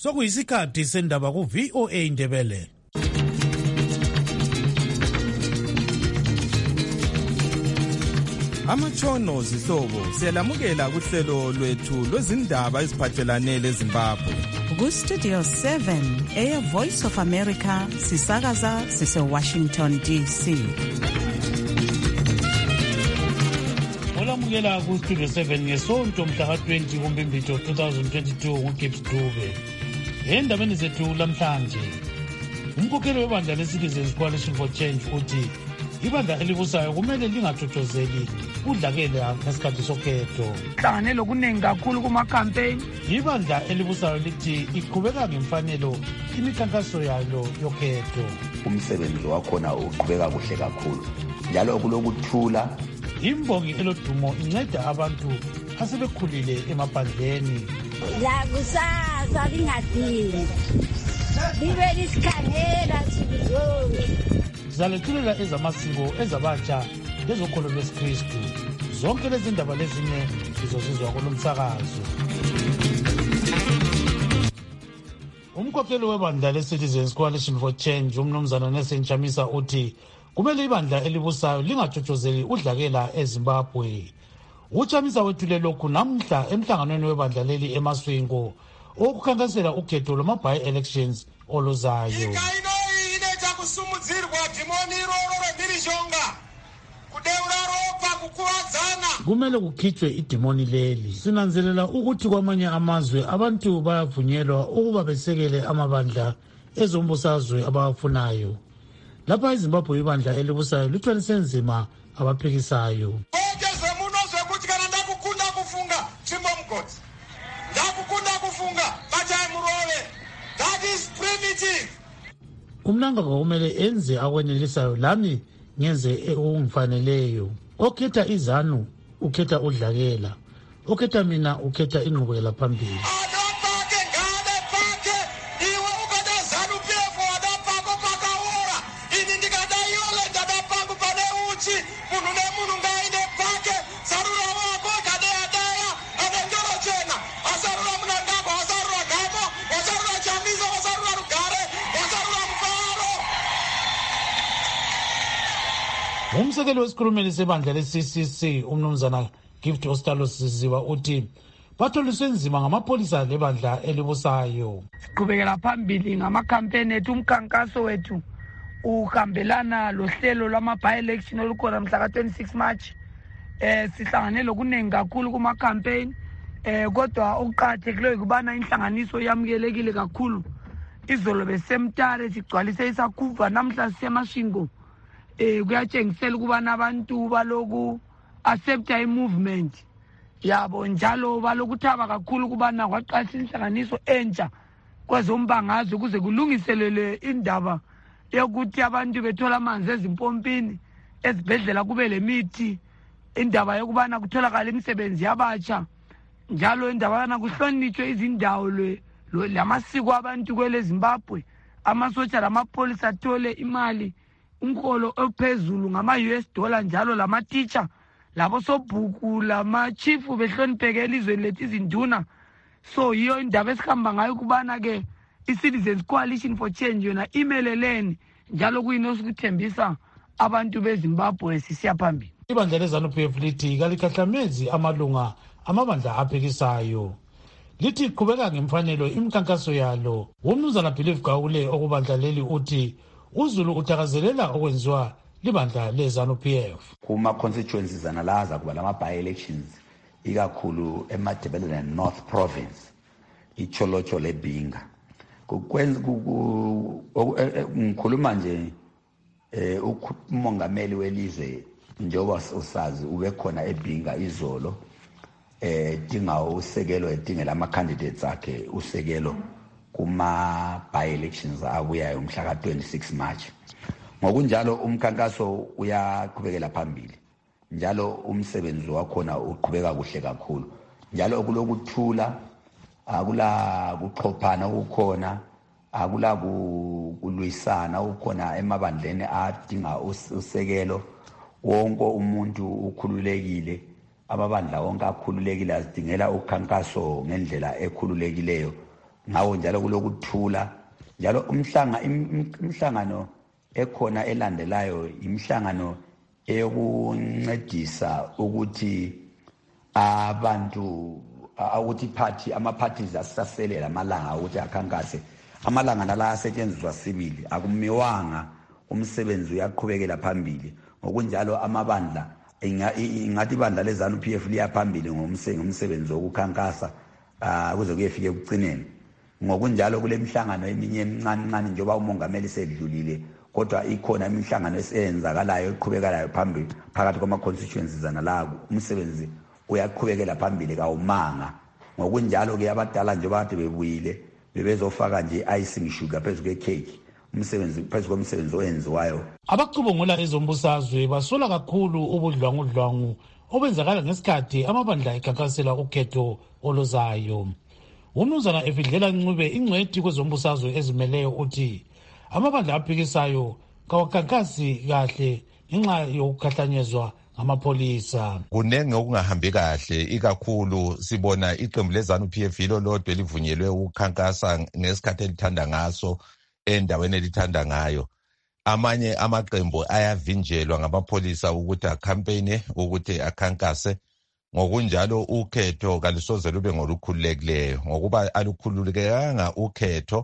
Sokuyisikhathi sendaba ku VOA Indebele. Amatshono zihlobo siyalamukela kuhlelo lwethu lwezindaba eziphathelane leZimbabwe. Ku-Studio 7 Air Voice of America sisakaza sise-Washington DC. Olamukela ku-Studio 7 ngesonto mhla ka-20 kuMbimbithi 2022 nguGibbs Dube. Endabeni zethu lamhlanje, umkhokheli webandla le-Citizens Coalition for Change uthi ibandla elibusayo kumele lingathothozeli udlakela ngesikhathi sokhetho. Hlanganelo kuningi kakhulu kuma-campaign. Ibandla elibusayo lithi iqhubeka ngemfanelo imikhankaso yalo yokhetho. Umsebenzi wakhona uqhubeka kuhle kakhulu, njalo kulokuthula. Imbongi elodumo inceda abantu asebekhulile emaphandleni. La kusasa lingadini libe lisikhangela sibizonke. Zalethulela ezamasiko ezabatsha lezokholo lwesikristu. Zonke lezi ndaba lezine zizozizwa kulomsakazo. Umkhokheli webandla le-Citizens Coalition for Change umnumzana Nelson Chamisa uthi kumele ibandla elibusayo lingathothozeli udlakela eZimbabwe. Uchamisa wethule lokhu namhla emhlanganweni webandla leli eMaswingo okukhankasela ukhetho lwama-by-elections oluzayo. Kumele kukhitshwe idimoni leli. Sinanzelela ukuthi kwamanye amazwe abantu bayavunyelwa ukuba besekele amabandla ezombusazwe abawafunayo. Lapha eZimbabwe ibandla elibusayo lithwalise nzima abaphikisayo. Umnanga kumele enze akwenelisayo, lami ngenze okungifaneleyo. Okhetha izanu ukhetha udlakela, okhetha mina ukhetha inqubekela phambili. Umsekeli wesikhulumeli sebandla le-CCC umnumzana Gift Ostalo Siziba uthi batholiswe nzima ngamapholisa lebandla elibusayo. Siqhubekela phambili ngama-campaign ethu. Umkhankaso wethu uhambelana lohlelo lwama-by-election olukhona mhla ka-26 March. Sihlanganelo kuningi kakhulu kuma-campaign. Kodwa okuqakathekileyo kubana inhlanganiso yamukelekile kakhulu. Izolo besemtare sigcwalise isakhuva, namhla sisemashingo. Kuyatshengisela ukubana abantu baloku accepta i-movement yabo, njalo balokuthaba kakhulu ukubana kwaqalisa inhlanganiso entsha kwezombangazwe ukuze kulungiselele indaba yokuthi abantu bethola amanzi ezimpompini, ezibhedlela kube lemithi, indaba yokubana kutholakala imisebenzi yabatsha, njalo indaba yana kuhlonitshwe izindawo lamasiko abantu kwele Zimbabwe. Amasotsha lamapholisa athole imali unkolo ophezulu ngama-US$, njalo lama-teacher labo sobhuku lama-chief behlonipheke elizweni lethu izinduna. So yiyo indaba esihamba ngayo kubana ke i-Citizens Coalition for Change yona imeleleni, njalo kuyini sikuthembisa abantu beZimbabwe sisiya phambili. Ibandla leZANU-PF lithi kalikahlamezi amalunga amabandla aphikisayo. Lithi iqhubeka ngemfanelo imikhankaso yalo. Umnumzana Believe Gawule okubandla leli uthi uZulu uthakazelela okwenziwa libandla leZANU-PF. Kuma-constituencies analaza kuba lama-by-elections ikakhulu eMadebele North Province, iCholocho leBinga. Ngikhuluma nje umongameli welizwe njengoba usazi ube khona eBinga izolo, dinga usekelo edingela ama-candidates akhe usekelo kuma-by-elections abuyayo mhla ka-26 March. Ngokunjalo umkhankaso uyaqhubekela phambili, njalo umsebenzi wakhona uqhubeka kuhle kakhulu, njalo okulokuthula, akula kuxhophana ukukhona, akula kulwisana ukukhona emabandleni adinga usekelo. Wonke umuntu ukhululekile, amabandla wonke akhululekile, azidingela ukhankaso ngendlela ekhululekileyo ngawo njalo kulokuthula njalo umhlangano ekhona elandelayo imhlangano eyokuncedisa ukuthi abantu ukuthi ama-parties asasele lamalanga ukuthi akhankase amalanga nala asetshenziswa sibili akumiwanga umsebenzi uyaqhubekela phambili ngokunjalo amabandla ingathi ibandla leZANU-PF liyaphambili ngomsebenzi wokukhankasa kuze kuyefika ekugcineni ngokunjalo kule mihlangano eminye emincane njengoba umongameli sedlulile kodwa ikhona imihlangano esenzakalayo eqhubekelayo phambili phakathi kwama-constituencies analabo umsebenzi uyaqhubekela phambili kawumanga ngokunjalo ke abadala nje bakade bebuyile bebezofaka nje icing sugar phezu kwecake phezu komsebenzi oyenziwayo. Abacubungula ezombusazwe basola kakhulu ubudlwangudlwangu obenzakala ngesikhathi amabandla ekhankasela ukhetho oluzayo. Umnumzana Efidlela Ncube ingcwethi kwezombusazwe ezimeleyo uthi amabandla aphikisayo kawakhankasi kahle ngenxa yokukhahlanyezwa ngamapolisa. Kunenge okungahambi kahle ikakhulu sibona iqembu leZANU-PF yilo lodwa livunyelwe ukukhankasa ngesikhathi elithanda ngaso endaweni elithanda ngayo. Amanye amaqembu ayavinjelwa ngamapolisa ukuthi akhampeyine ukuthi akhankase ngokunjalo ukhetho kalusoze lube ngolukhululekileyo ngokuba alukhululekanga ukhetho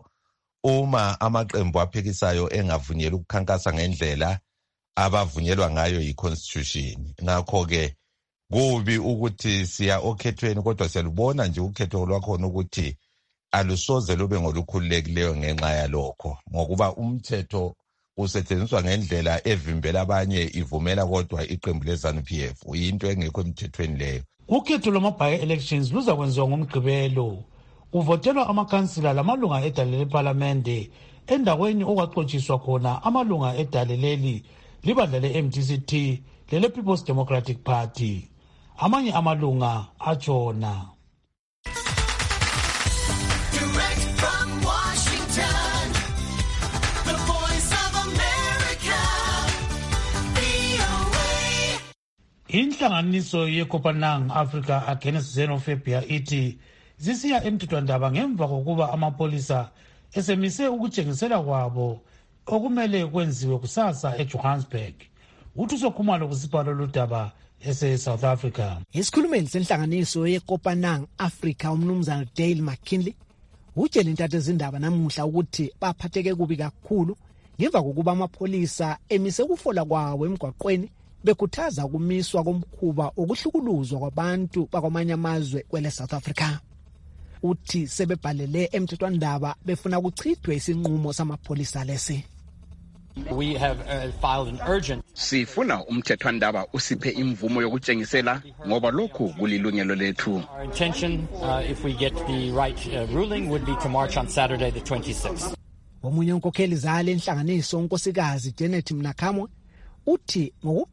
uma amaqembu aphikisayo engavunyelwa ukukhankasa ngendlela abavunyelwa ngayo yi-constitution. Ngakho-ke kubi ukuthi siya okhethweni kodwa siyalubona nje ukhetho lwakhona ukuthi alusoze lube ngolukhululekileyo ngenxa yalokho ngokuba umthetho usetshenziswa ngendlela evimbela abanye ivumela kodwa iqembu leZANU-PF uyinto engekho emthethweni leyo. Ukhetho lwama-by-elections luzakwenziwa ngomgqibelo. Uvotelwa amakansila lamalunga edale leParlamente endaweni okwaxotshiswa khona amalunga edale leli libandla le-MDCT lele-People's Democratic Party. Amanye amalunga atshona. Inhlanganiso yeCopenhagen Africa Against Xenophobia ithi zisiya emthethwandaba ngemva kokuba amapolisa esemise ukutshengisela kwabo okumele kwenziwe kusasa eJohannesburg. Uthuso Khumalo kusibhalo lodaba ese-South Africa. Isikhulumeli senhlanganiso yeCopenhagen Africa umnumzana Dale McKinley utshela intatha ezindaba namuhla ukuthi baphatheke kubi kakhulu ngemva kokuba amapolisa emise ukufola kwawo emgwaqweni bekhuthaza ukumiswa komkhuba okuhlukuluzwa kwabantu bakwamanye amazwe kwele South Africa. Uthi sebebhalele emthethwandaba befuna ukuchithwe isinqumo samapolisa lesi. We have filed an urgent. Sifuna umthethwandaba usiphe imvumo yokutshengisela ngoba lokhu kulilungelo lethu. Our intention, if we get the right ruling, would be to march on Saturday the 26th. Omunye unkokheli zale inhlanganiso unkosikazi Janet Mnakamwe uthi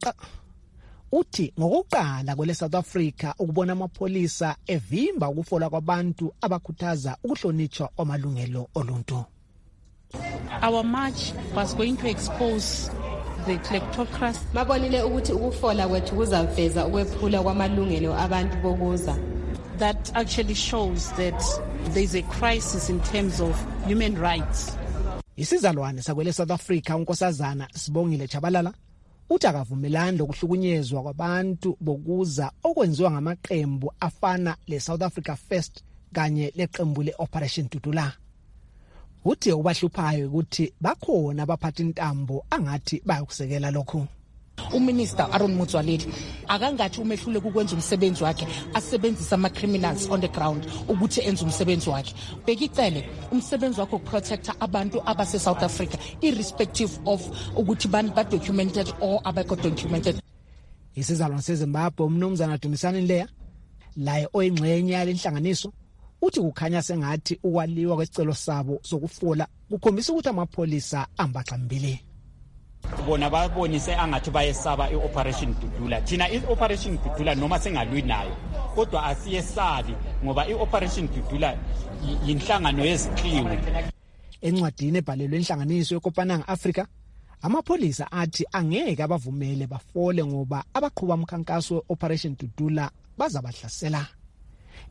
ngokuqala kwele South Africa ukubona amapolisa evimba ukufola kwabantu abakhuthaza ukuhlonitshwa kwamalungelo oluntu. Our march was going to expose the kleptocracy. Mabonile ukuthi ukufola kwethu kuzaveza ukwephula kwamalungelo abantu bokuza. That actually shows that there is a crisis in terms of human rights. Isizalwane sakwele South Africa unkosazana Sibongile Chabalala uthi akavumelani lokuhlukunyezwa kwabantu bokuza okwenziwa ngamaqembu afana le-South Africa First kanye leqembu le-Operation Tutula. Uthi ubahluphayo ukuthi bakhona abaphatha intambo angathi bayokusekela lokhu. Uminister Aaron Motsoaledi akangathi umehluleka ukwenza umsebenzi wakhe asebenzisa ama-criminals on the ground ukuthi enze umsebenzi wakhe. Bekicele umsebenzi wakhe ukuprotecta abantu abase-South Africa irrespective of ukuthi bani ba-documented or abekho documented. Isizalwane seZimbabwe umnumzana Dumisani Leya laye oyingxenye yalenhlanganiso uthi kukhanya sengathi ukwaliwa kwesicelo sabo sokufola kukhombisa ukuthi amapolisa ambaxambile. Bona babonise angathi bayesaba i-Operation Tutula. Thina i-Operation Tutula noma sengalwi nayo kodwa asiyesabi ngoba i-Operation Tutula yinhlangano yeziqiwi. Encwadini ebhalelwe inhlanganiso yeCopenhagen Africa amapolisa athi angeke abavumele bafole ngoba abaqhuba umkhankaso we-Operation Tutula bazabahlasela.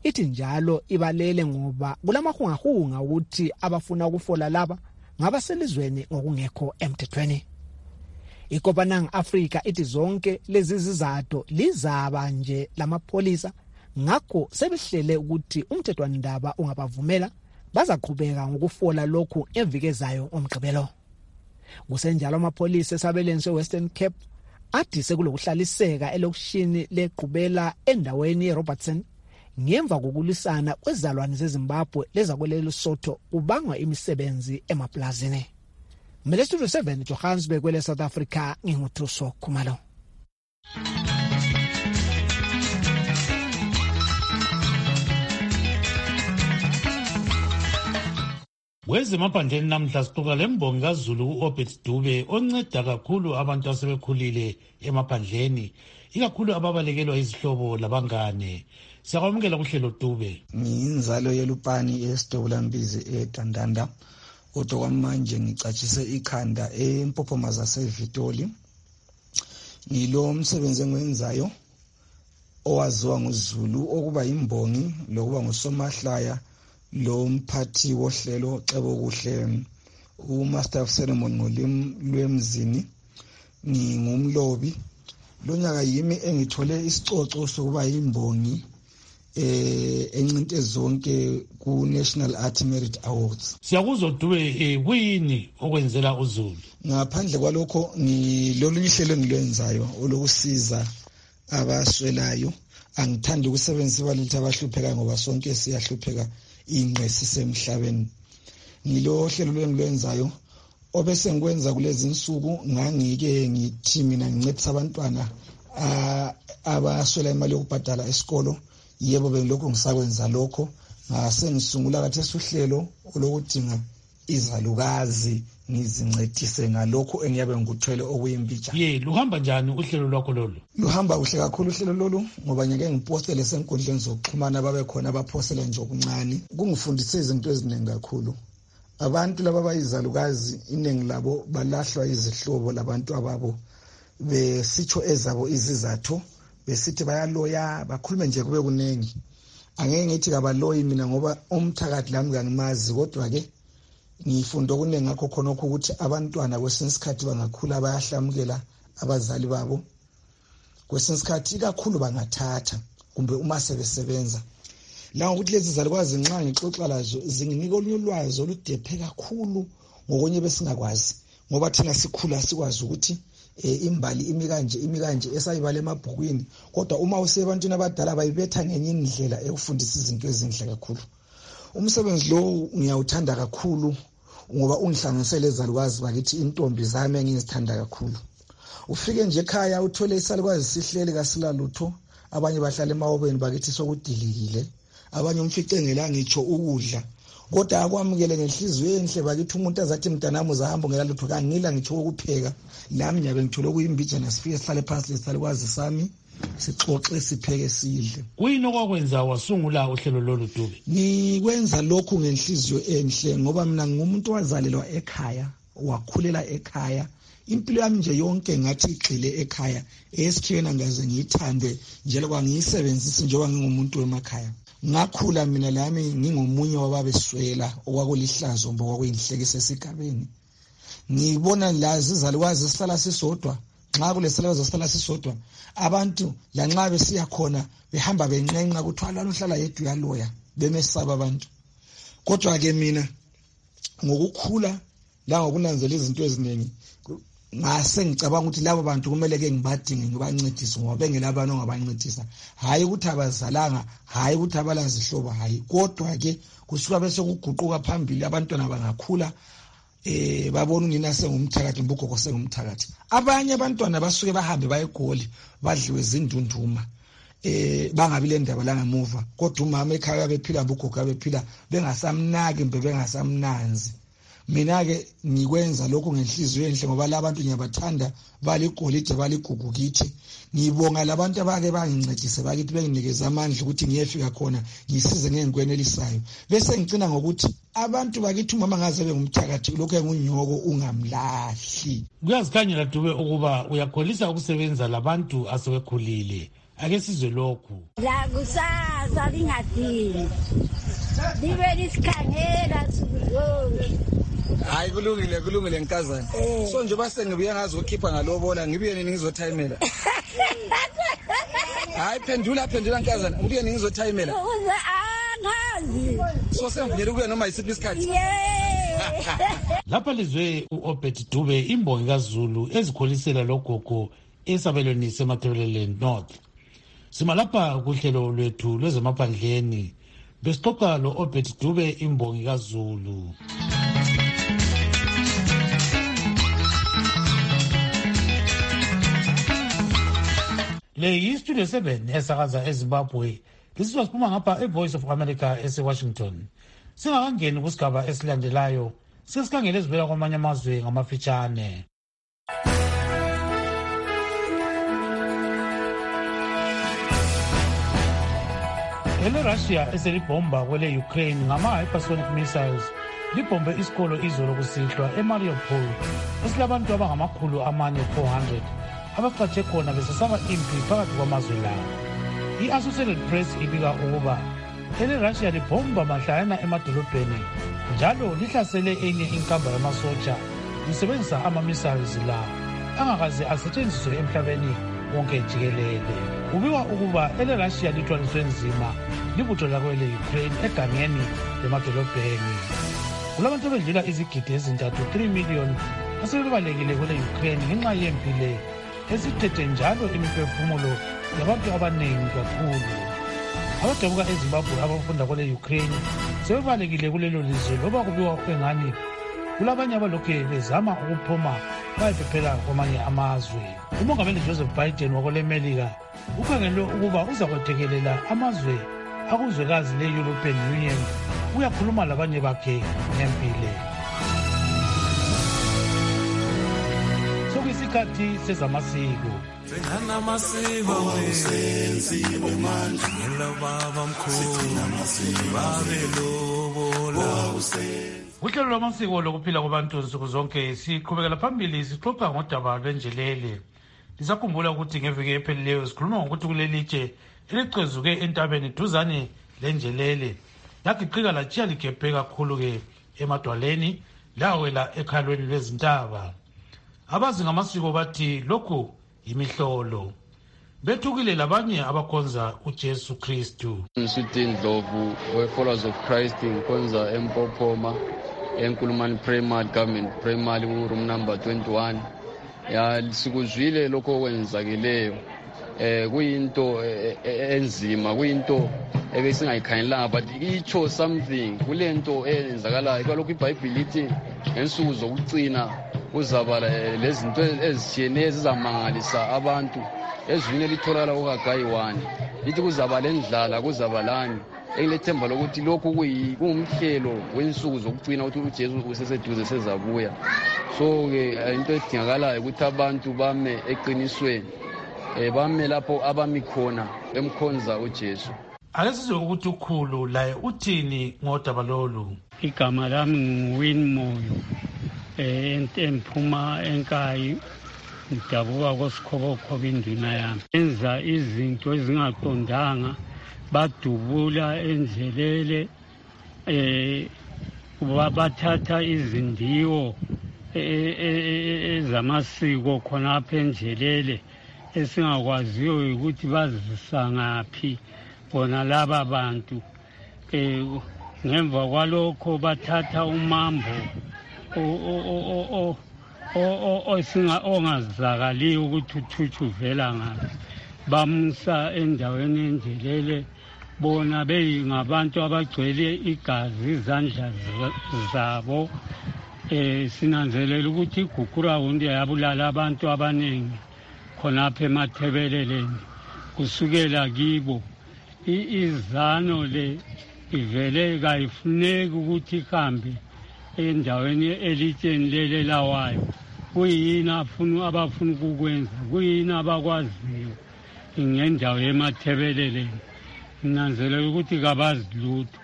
ithi njalo ibalele ngoba kulamahungahunga ukuthi abafuna ukufola laba ngabaselizweni ngokungekho emthethweni. IKopanang Africa ithi zonke lezi zizathu lizaba nje lamapholisa ngakho sebehlele ukuthi umthethwandaba ungabavumela bazaqhubeka ngokufola lokhu evikezayo omgqibelo. Kusenjalo amapholisa esabeleni seWestern Cape athi sekulokuhlaliseka elokishini leqhubela endaweni yeRobertson ngemva kokulisana kwezalwane zeZimbabwe lezakwelelo Lesotho kubangwa imisebenzi emaplazini. Mele Studio 7 Johannesburg kwele South Africa nginguthuso Khumalo. Kwezemaphandleni namhla sixoxa lembongi kaZulu uObert Dube onceda kakhulu abantu asebekhulile emaphandleni, ikakhulu ababalekelwa izihlobo labangane. Siyakwamukela kuhlelo Dube. Ngiyinzalo yeLupani eSidobhulambizi eDandanda. Kodwa kwamanje ngicatshise ikhanda eMpophoma seVitoli. Ngilo umsebenzi engiwenzayo owaziwa nguZulu okuba imbongi lokuba ngusomahlaya lo mphathi wohlelo Cebo Kuhle uMaster of Ceremony ngolimi lwemzini. Ngingumlobi lonyaka yimi engithole isicoco sokuba imbongi enqinte zonke ku National Art Merit Awards. Siyakuzwa Dube kuyini okwenzela uZulu? Ngaphandle kwalokho ngilolunye ihlelo engilwenzayo olokusiza abaswelayo. Angithandi ukusebenzisa ibalutha abahlupheka ngoba sonke siyahlupheka ingqesi semhlabeni. Ngilo hlelo lengilwenzayo obese ngikwenza kulezi insuku ngangike ngithi mina ngincedisa abantwana abaswela imali yokubhadala esikolo. Yebo bengilokho ngisakwenza lokho ngase ngisungula kathesi uhlelo olokudinga izalukazi ngizincedise ngalokho engiyabe ngikuthwele okuyimpitsha. Luhamba njani uhlelo lwakho lolu? Luhamba kuhle kakhulu uhlelo lolu ngoba ngeke ngipostele senkundleni zokuxhumana babe khona abaphostela nje okuncane. Kungifundise izinto eziningi kakhulu. Abantu laba bayizalukazi iningi labo balahlwa izihlobo labantu ababo besitsho ezabo izizathu besithi bayaloya bakhulume nje kube kunengi. Angeke ngithi kabaloyi mina ngoba umthakathi lami kangimazi kodwa ke ngifunda okuningi ngakho khona ukuthi abantwana kwesinye isikhathi bangakhula bayahlamukela abazali babo. Kwesinye isikhathi kakhulu bangathatha kumbe uma sebesebenza. La ukuthi lezi zalukwazi nxa ngixoxa lazo zinginika olunye ulwazi oludephe kakhulu ngokunye besingakwazi ngoba thina sikhula sikwazi ukuthi imbali imikanje esayibala emabhukwini kodwa uma usebantwini abadala bayibetha ngenye indlela ekufundisa izinto ezinhle kakhulu. Umsebenzi lo ngiyawuthanda kakhulu ngoba ungihlanganisele ezalukwazi bakithi intombi zami engizithanda kakhulu. Ufike nje ekhaya uthole isalukwazi sihlele kasilalutho, abanye bahlala emawobeni bakithi sokudilikile, abanye umfice ngela ngitsho ukudla. Kodwa akwamukele ngenhliziyo enhle bakithi umuntu azathi mntanami uzahamba ngelalutho kangila ngitsho ukupheka. Nami nyabe ngithole kuyimbijana sifike sihlale phansi lesalukwazi sami sixoxe sipheke sidle. Kuyini okwakwenza wasungula uhlelo lolu Dube? Ngikwenza lokhu ngenhliziyo enhle ngoba mina ngumuntu wazalelwa ekhaya, wakhulela ekhaya. Impilo yami nje yonke ngathi igxile ekhaya. Esikhiyena ngaze ngiyithande njalo kwangiyisebenzisa njengoba ngingumuntu wemakhaya. Ngakhula mina lami ngingomunye wababeswela okwakulihlazo mbo kwakuyinhlekisa esigabeni. Ngibona lazi izalukwazi sihlala sisodwa. Nxa kulesalukwazi sihlala sisodwa abantu lanxa besiya khona behamba benqenqa ukuthi wala uhlala yedwa uyaloya bemesaba abantu. Kodwa ke mina ngokukhula la ngokunanzela izinto eziningi ngase ngicabanga ukuthi labo bantu kumele ke ngibadinge ngibancedise ngoba bengelabani ongabancedisa. Hayi ukuthi abazalanga, hayi ukuthi abalazihlobo, hayi kodwa ke kusuka bese kuguquka phambili abantwana bangakhula babona unina sengumthakathi mbugogo sengumthakathi. Abanye abantwana basuke bahambe bayegoli badliwe zindunduma bangabi le ndaba la ngemuva kodwa umama ekhaya bephila mbugogo bephila bengasamnaki mbe bengasamnanzi. Mina ke ngikwenza lokho ngenhliziyo enhle ngoba labantu ngiyabathanda baligolide baligugu kithi. Ngibonga labantu abake bangincedise bakithi benginikeza amandla ukuthi ngiyefika khona ngisize ngengikwenelisayo. Bese ngicina ngokuthi abantu bakithi umama ngaze bengumthakathi lokho engunyoko ungamlahli. Kuyazikhanyela Dube ukuba uyakholisa ukusebenza labantu asebekhulile ake sizwe lokhu. La kusasa lingadini libe lisikhangela sukuzonke. Hayi kulungile nkazana. So nje base ngibuye ngazokhipha ngalobola ngibuye nini ngizothayimela. Hayi phendula nkazana ngibuye nini ngizothayimela. Angazi. So sengivuyela kuya noma isiphi isikhathi. Lapha lizwe uObed Dube imbongi kaZulu ezikholisela logogo esabelweni seMathebeleleni North. Simalapha kuhlelo lwethu lwezemaphandleni besixoxa loObed Dube imbongi kaZulu. Le yi-Studio 7 esakaza eZimbabwe. Lisizwa siphuma ngapha eVoice of America eseWashington. Singakangeni kusigaba esilandelayo, sesikhangele ezivela kwamanye amazwe ngamafitshane. EleRussia eselibhomba kwele Ukraine ngama-hypersonic missiles libhombe isikolo izolo kusihlwa eMariupol esilabantu abangama-400 abacatshe khona besesaba impi phakathi kwamazwe lawo. I-Associated Press ibika ukuba EleRussia libhomba mahlayana emadolobheni njalo lihlasele enye inkamba yamasotsha lisebenzisa ama-missiles lawo angakaze asetshenziswe emhlabeni wonke jikelele. Kubikwa ukuba EleRussia lithwaliswe nzima libutho lakwele Ukraine egangeni lemadolobheni. Kulabantu abedlula izigidi ezintathu 3 million asebebalekile kwele Ukraine ngenxa yempi le esithethe njalo imiphefumulo yabantu abaningi kakhulu. Abadabuka eZimbabwe abafunda kwele Ukraine sebebalekile kulelo lizwe loba kubiwa engani kulabanye abalokhe bezama ukuphuma bayephephela kwamanye amazwe. Umongameli Joseph Biden wakwele Melika ukhangelwe ukuba uzakwethekelela amazwe akuzwekazi le-European Union uyakhuluma labanye bakhe ngempile. Sokuyisikhathi sezamasiko. Uhlelo lwamasiko lokuphila kwabantu nsuku zonke siqhubekela phambili sixoxa ngodaba lwenjelele. Lisakhumbula ukuthi ngeviki ephelileyo sikhuluma ngokuthi kulelitshe elicezuke entabeni duzane lenjelele lagiqika latshiya ligebhe kakhulu-ke emadwaleni lawela ekhalweni lwezintaba. Abazi ngamasiko bathi lokhu yimihlolo. Bethukile labanye abakhonza uJesu Kristu. Ngisuthi Ndlovu we-Followers of Christ ngikhonza eMpophoma eNkulumani Primary Government Primary room number 21. Ya sikuzwile lokho kwenzakeleyo. Kuyinto enzima, kuyinto ebesingayikhangelanga but icho something kulento eyenzakalayo. Kalokhu iBhayibheli lithi ngensuku zokucina kuzaba lezinto ezitshiyeneyo ezizamangalisa abantu. Ezwini elitholakala kuHagayi 1 lithi kuzaba lendlala, kuzaba lani. Engilethemba lokuthi lokhu kungumhlelo wensuku zokucina ukuthi uJesu useseduze sezabuya. So-ke into edingakalayo ukuthi abantu bame eqinisweni, bame lapho abami khona emkhonza uJesu. Ake sizwe ukuthi ukhulu laye uthini ngodaba lolu. Igama lami nguWin Moyo emphuma enkayi ngidabuka koSikhobokhobe induna yami. Enza izinto ezingaqondanga, badubula enjelele, bathatha izindiwo ezamasiko khonapha enjelele esingakwaziyo ukuthi bazisa ngaphi bona laba bantu. Ngemva kwalokho bathatha umambo ongazakaliyo ukuthi uthuthu uvela ngaphi, bamusa endaweni enjelele bona beyingabantu abagcwele igazi izandla zabo. Sinanzelela ukuthi igugurahundi yabulala abantu abaningi khonapha eMathebeleleni kusukela kibo. Izano le ivele kayifuneki ukuthi ihambe endaweni elitsheni lele lawayo. Kuyini abafuna ukukwenza, kuyini abakwaziyo ngendawo yeMathebeleleni. Nginanzelela ukuthi kabazi lutho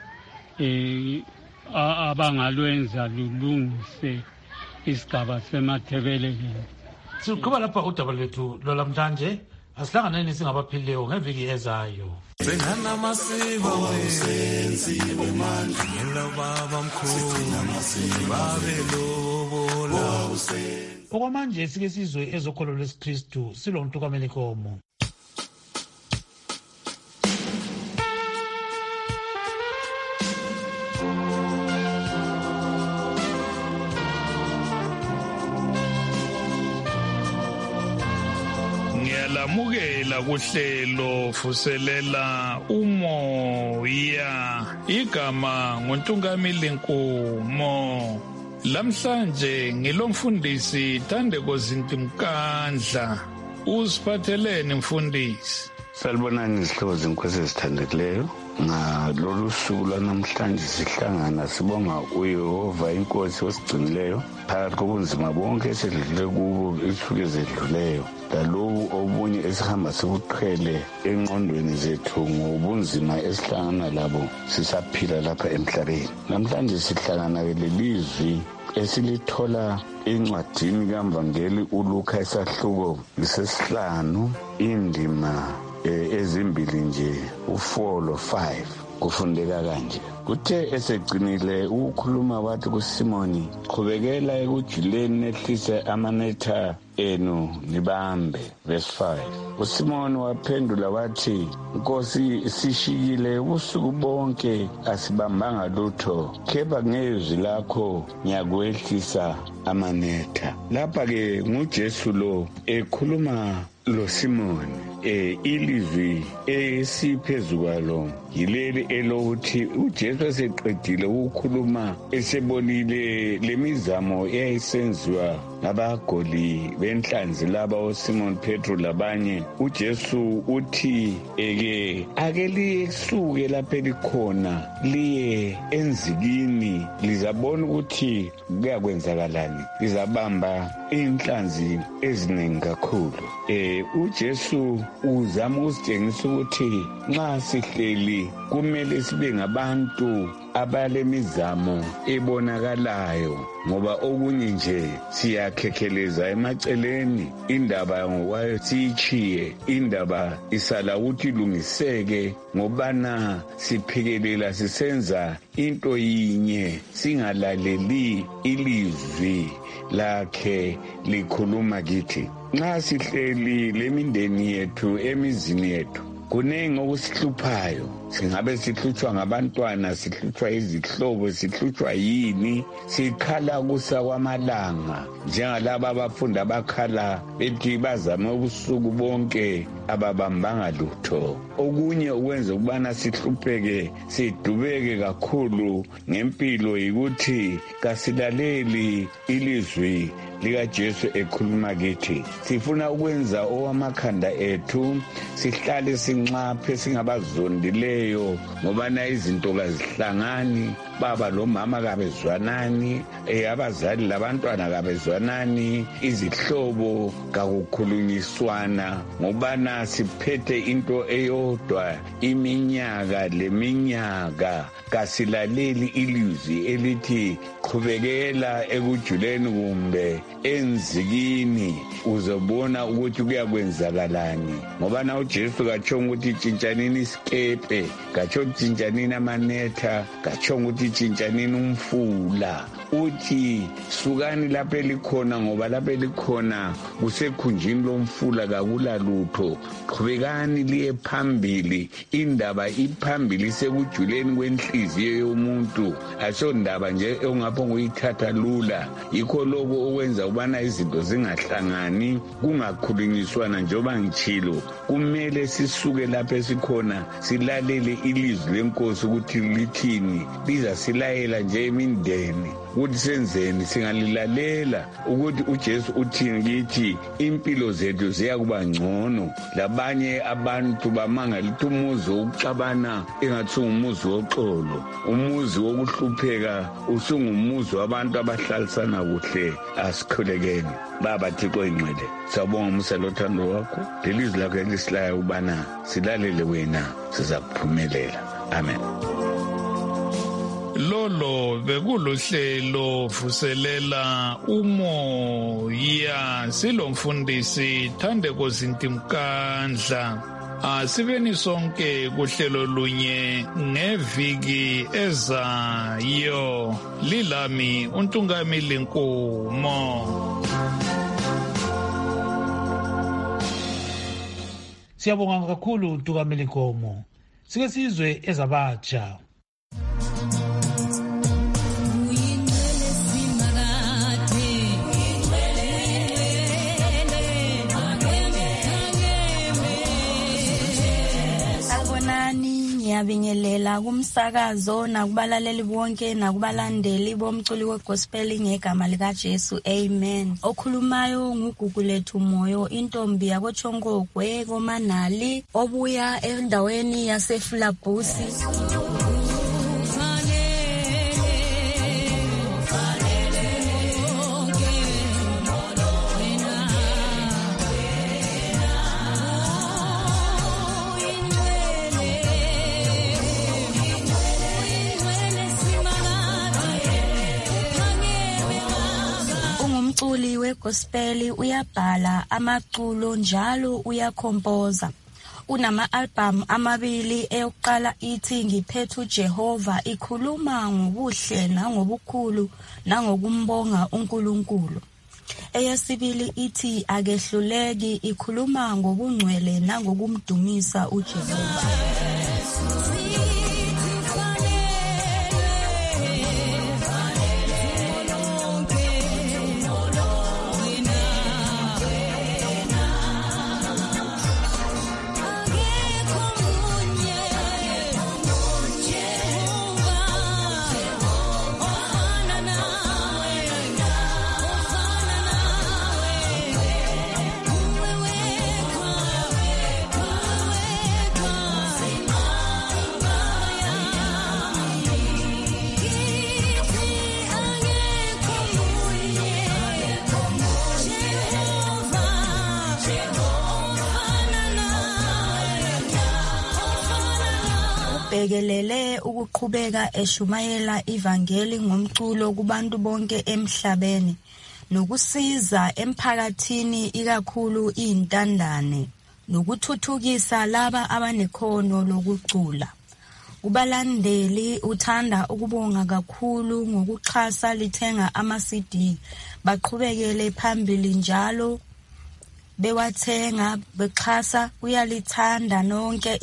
abangalwenza lulungise isigaba seMathebeleleni. Siqhuba lapha udaba lwethu lwalamhlanje Asihlanganeni singabaphilileyo ngeviki ezayo. Senanamasiko senziwe manje ngelo baba mkhulu babelobola. Okwamanje sike sizwe ezokholo lwesikristu silomtukameni komo. Ngiyalamukela kuhlelo vuselela umoya igama nguNtungamili Nkomo. Lamhlanje ngilomfundisi Thandeko Zintimkandla. Usiphatheleni mfundisi? Salibonani izihlobo zenkosi ezithandekileyo. Ngalolu suku lwanamhlanje sihlangana sibonga uYehova inkosi osigcinileyo phakathi kobunzima bonke esedlule kubo insuku ezedluleyo, lalobu obunye esihamba sibuqhele engqondweni zethu ngobunzima esihlangana labo sisaphila lapha emhlabeni. Namhlanje sihlangana lelizwi esilithola encwadini kaMvangeli uLuka isahluko lesesihlanu indima ezimbili nje u4 lo5 kufundeka kanje. Kuthe esegcinile ukukhuluma wathi kuSimoni, qhubekela ekujuleni nehlise amanetha enu nibambe. Verse 5. uSimoni waphendula wathi, Nkosi, sishiyile ubusuku bonke asibambanga lutho, kepha ngezwi lakho ngiyakwehlisa amanetha. Lapha-ke nguJesu lo ekhuluma lo Simoni. Ilizwi esiphezu kwalo yileli elokuthi uJesu eseqedile ukukhuluma esebonile lemizamo eyayisenziwa ngabagoli benhlanzi laba oSimon Petro labanye. uJesu uthi ake lisuke lapha elikhona liye enzikini lizabona ukuthi kuyakwenzakalani, lizabamba inhlanzi eziningi kakhulu. uJesu uzama ukusitshengisa ukuthi nxa sihleli kumele sibe ngabantu abalemizamo ebonakalayo, ngoba okunye nje siyakhekheleza emaceleni, indaba ngokwayo siyichiye, indaba isala ukuthi ilungiseke ngobana siphekelela sisenza into yinye, singalaleli ilizwi lakhe likhuluma kithi. Nxa sihleli lemindeni yethu emizini yethu kunengi okusihluphayo. Singabe sihlutshwa ngabantwana, sihlutshwa izihlobo, sihlutshwa yini, sikhala kusa kwamalanga njengalaba abafunda bakhala bethi bazame ubusuku bonke ababambanga lutho. Okunye ukwenza ukubana sihlupheke sidubeke kakhulu ngempilo yikuthi kasilaleli ilizwi likaJesu ekhuluma kithi. Sifuna ukwenza owamakhanda ethu, sihlale sinxaphe singabazondileyo, ngobana izinto kazihlangani, baba lomama kabezwanani, abazali labantwana kabezwanani, izihlobo kakukhulunyiswana, ngobana siphethe into eyodwa iminyaka leminyaka. Kasilaleli ilizwi elithi qhubekela ekujuleni kumbe enzikini uzobona ukuthi kuyakwenzakalani, ngobana uJesu katshonga ukuthi tshintshanini isikepe, katshonga tshintshanini amanetha, katshonga ukuthi tshintshanini umfula. Uthi sukani lapha elikhona, ngoba lapha elikhona kusekhunjini lomfula kakula lutho. Qhubekani liye phambili, indaba iphambili isekujuleni kwenhliziyo yomuntu, asondaba nje ongapho nguyithatha lula. Yikho lokho okwenza ubana izinto zingahlangani, kungakhulunyiswana njengoba ngitshilo. Kumele sisuke lapha esikhona silalele ilizwi lenkosi ukuthi lithini, liza silayela nje imindeni ukuthi senzeni. Singalilalela ukuthi uJesu uthini kithi, impilo zethu ziyakuba ngcono. Labanye abantu bamanga lithi umuzi wokuxabana engathi ungumuzi woxolo, umuzi wokuhlupheka usungumuzi wabantu abahlalisana kuhle. Asikhulekeni Baba Thixo ingcwele, siyabonga umusa lothando wakho, lelizwi lakho elisilayo ubana silalele wena, siza kuphumelela. Amen. lolo bekuluhlelo vuselela umoya silomfundisi Thandeko Zintimkandla. Asibeni sonke kuhlelo lunye ngeviki ezayo. Lilami uNtungamili Nkomo. Siyabonga kakhulu Ntungamili Nkomo. Sike sizwe ezabatsha. Ngiyabingelela kumsakazo nakubalaleli bonke nakubalandeli bomculi wegospel ngegama lika Jesu. Amen. Okhulumayo nguGugulethu Moyo, intombi yakoTshongogwe koManali obuya endaweni yaseFulabusi. Umculi wegospel uyabhala amaculo njalo uyakhompoza. Unama-album amabili, eyokuqala ithi Ngiphethe uJehova, ikhuluma ngobuhle nangobukhulu nangokumbonga uNkulunkulu. Eyesibili ithi Akehluleki, ikhuluma ngobungcwele nangokumdumisa uJehova. Bekelele ukuqhubeka eshumayela ivangeli ngomculo kubantu bonke emhlabeni nokusiza emphakathini ikakhulu intandane nokuthuthukisa laba abanekhono lokucula. Kubalandeli uthanda ukubonga kakhulu ngokuxhasa lithenga ama-CD, baqhubekele phambili njalo bewathenga bexhasa, uyalithanda nonke.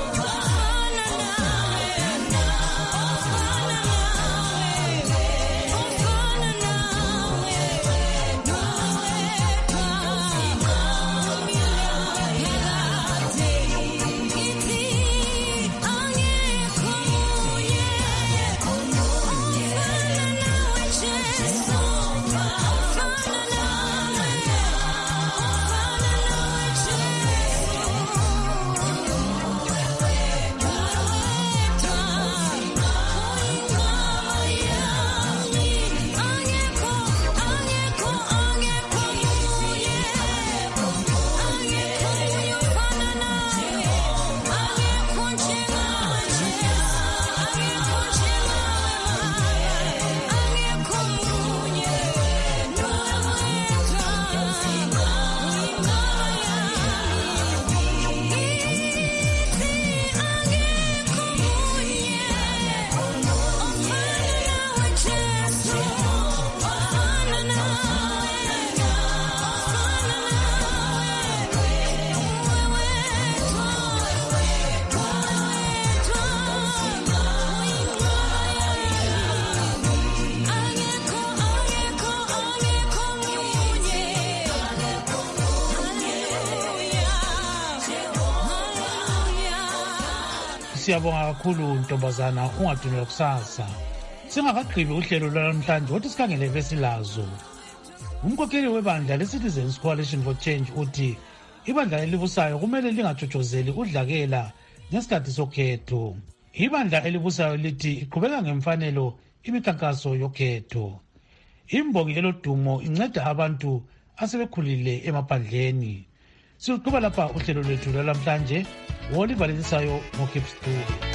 Siyabonga kakhulu ntombazana, ungadunwa kusasa. Singakagqibi uhlelo lwanamhlanje wathi sikhangele besilazo. Umkhokheli webandla leCitizens Coalition for Change uthi ibandla elibusayo kumele lingatshotshozeli udlakela ngesikhathi sokhetho. Ibandla elibusayo lithi iqhubeka ngemfanelo imikhankaso yokhetho. Imbongi elodumo inceda abantu asebekhulile emaphandleni. Siqhubeka lapha uhlelo lwethu lwalamhlanje. Oliver Letisayo, Mokip Studio.